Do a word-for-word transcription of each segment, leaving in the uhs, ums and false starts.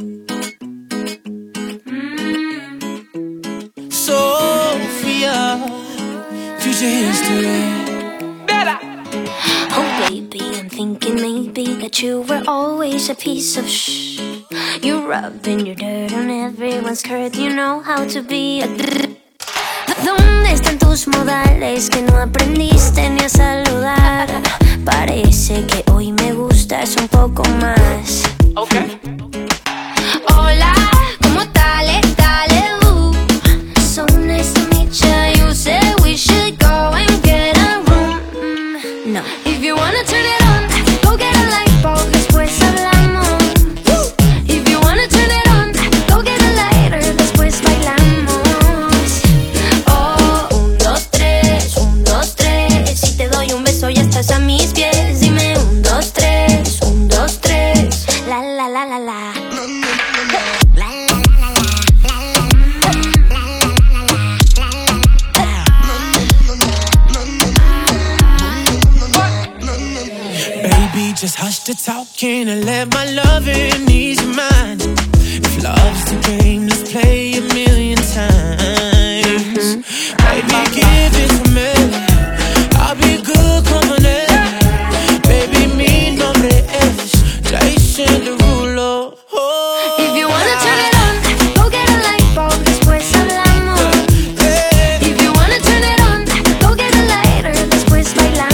Sophia, future history. Better. Oh baby, I'm thinking maybe that you were always a piece of shh. You rubbing your dirt on everyone's skirt. You know how to be a drrr. ¿Dónde están tus modales que no aprendiste ni a saludar? Parece que hoy me gustas un poco más. Okay. Hola, ¿cómo dale, dale, uh? So nice to meet you. You said we should go and get a room. Mm, no. If you wanna turn it on, go get a light bulb, después hablamos. If you wanna turn it on, go get a lighter, después bailamos. Oh, un, dos, tres, un, dos, tres. Si te doy un beso ya estás a mis pies. Dime un, dos, tres, un, dos, tres. La, la, la, la, la. Just hush the talking and let my loving ease your mind. If love's the game, let's play a million times. Baby, give it to me. I'll be good company. Baby, mi nombre es Jason Derulo. Oh, if you wanna turn it on, go get a light bulb, después hablamos. If you wanna turn it on, go get a lighter, después bailamos.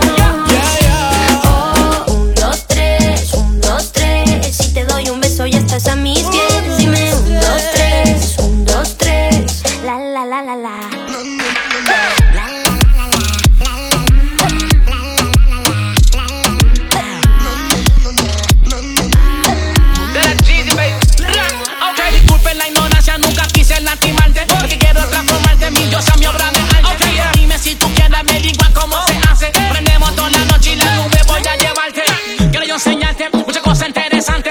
Ya estás a mis pies. Dime un, dos, tres, un, dos, tres. La, la, la, la, la. Ok, disculpen la ignorancia, nunca quise lastimarte, porque quiero transformarte en mi diosa, mi obra de arte. Okay, dime si tú quieres, me digo cómo se hace. Prendemos toda la noche y la nube voy a llevarte. Quiero yo enseñarte muchas cosas interesantes.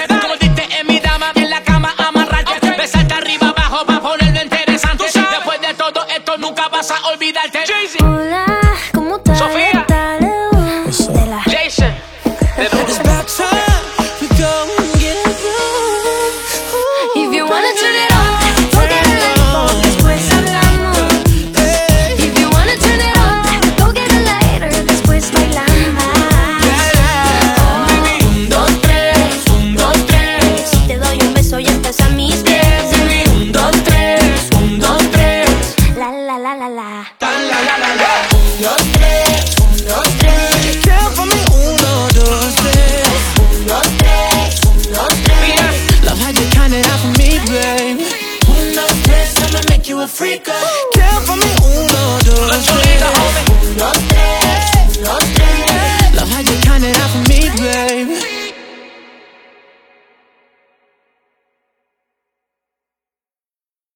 Nunca vas a olvidarte. Hola, ¿cómo estás? Sofía. Jason. It's about time we go and get a room. If you wanna turn it on, go get a light bulb, después hablamos. If you wanna turn it on, go get a lighter, después bailamos. Oh, un, dos, tres, un, dos, tres. Si te doy un beso ya estás a mis pies. Un, dos, tres, un, dos, tres. La, la, la, la, la. La, la, la, la. Un, dos, tres, un, dos, tres. Count for me, uno, dos, tres. Un, dos, tres, un, dos, tres. Love how you count it out for me, babe. Uno, dos, tres, I'ma make you a freak.